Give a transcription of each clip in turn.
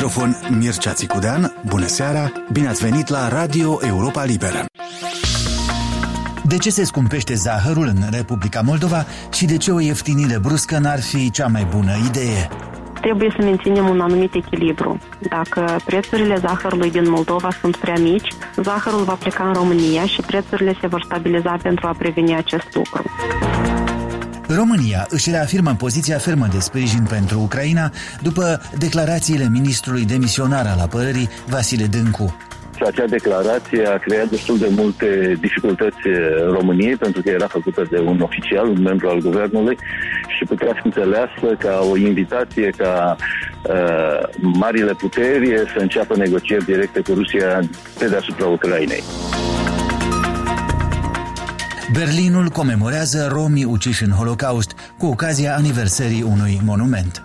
microfon Mircea Țicudean. Bună seara, bine ați venit la Radio Europa Liberă. De ce se scumpește zahărul în Republica Moldova și de ce o ieftinire bruscă n-ar fi cea mai bună idee? Trebuie să menținem un anumit echilibru. Dacă prețurile zahărului din Moldova sunt prea mici, zahărul va pleca în România și prețurile se vor stabiliza pentru a preveni acest lucru. România își reafirmă poziția fermă de sprijin pentru Ucraina după declarațiile ministrului demisionar al apărării, Vasile Dâncu. Acea declarație a creat destul de multe dificultăți României, pentru că era făcută de un oficial, un membru al guvernului, și putea fi înțeleasă ca o invitație ca marile puteri să înceapă negocieri directe cu Rusia pe deasupra Ucrainei. Berlinul comemorează romii uciși în Holocaust cu ocazia aniversării unui monument.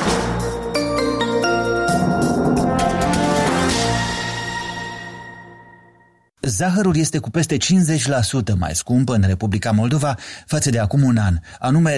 Zahărul este cu peste 50% mai scump în Republica Moldova față de acum un an, anume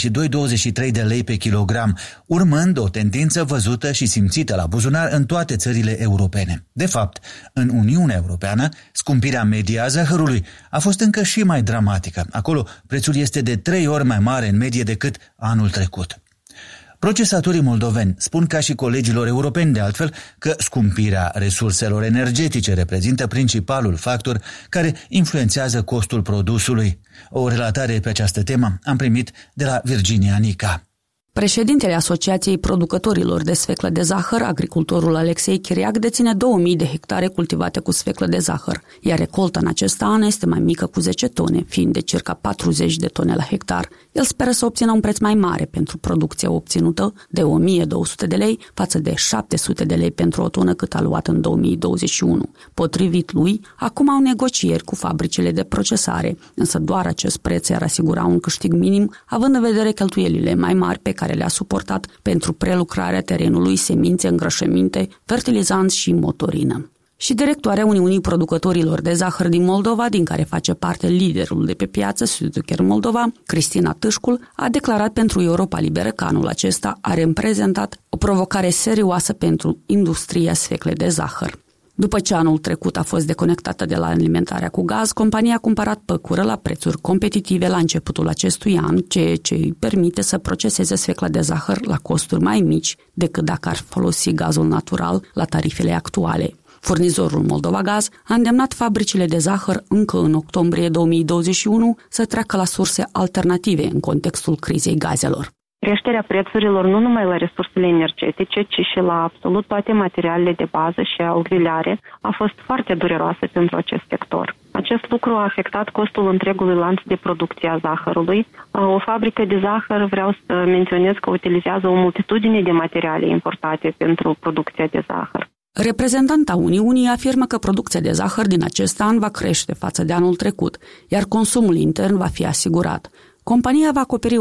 22-23 de lei pe kilogram, urmând o tendință văzută și simțită la buzunar în toate țările europene. De fapt, în Uniunea Europeană, scumpirea medie a zahărului a fost încă și mai dramatică. Acolo, prețul este de 3 ori mai mare în medie decât anul trecut. Procesatorii moldoveni spun, ca și colegilor europeni de altfel, că scumpirea resurselor energetice reprezintă principalul factor care influențează costul produsului. O relatare pe această temă am primit de la Virginia Nica. Președintele Asociației Producătorilor de Sfeclă de Zahăr, agricultorul Alexei Chiriac, deține 2000 de hectare cultivate cu sfeclă de zahăr, iar recolta în acest an este mai mică cu 10 tone, fiind de circa 40 de tone la hectar. El speră să obțină un preț mai mare pentru producția obținută de 1200 de lei față de 700 de lei pentru o tonă cât a luat în 2021. Potrivit lui, acum au negocieri cu fabricile de procesare, însă doar acest preț ar asigura un câștig minim, având în vedere cheltuielile mai mari pe care le-a suportat pentru prelucrarea terenului, semințe, îngrășăminte, fertilizanți și motorină. Și directoarea Uniunii Producătorilor de Zahăr din Moldova, din care face parte liderul de pe piață, Südzucker Moldova, Cristina Tâșcul, a declarat pentru Europa Liberă că anul acesta are reprezentat o provocare serioasă pentru industria sfeclei de zahăr. După ce anul trecut a fost deconectată de la alimentarea cu gaz, compania a cumpărat păcură la prețuri competitive la începutul acestui an, ceea ce îi permite să proceseze sfecla de zahăr la costuri mai mici decât dacă ar folosi gazul natural la tarifele actuale. Furnizorul Moldova Gaz a îndemnat fabricile de zahăr încă în octombrie 2021 să treacă la surse alternative în contextul crizei gazelor. Creșterea prețurilor nu numai la resursele energetice, ci și la absolut toate materialele de bază și auxiliare a fost foarte dureroasă pentru acest sector. Acest lucru a afectat costul întregului lanț de producție a zahărului. O fabrică de zahăr, vreau să menționez că utilizează o multitudine de materiale importate pentru producția de zahăr. Reprezentanta Uniunii afirmă că producția de zahăr din acest an va crește față de anul trecut, iar consumul intern va fi asigurat. Compania va acoperi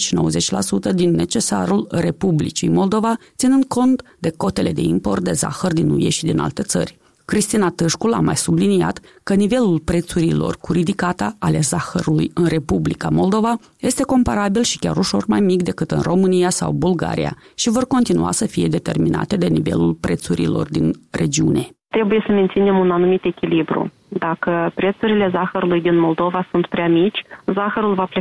80-90% din necesarul Republicii Moldova, ținând cont de cotele de import de zahăr din UE și din alte țări. Cristina Tâșcul a mai subliniat că nivelul prețurilor cu ridicata ale zahărului în Republica Moldova este comparabil și chiar ușor mai mic decât în România sau Bulgaria și vor continua să fie determinate de nivelul prețurilor din regiune. Trebuie să menținem un anumit echilibru. Dacă prețurile zahărului din Moldova sunt prea mici, zahărul va pleca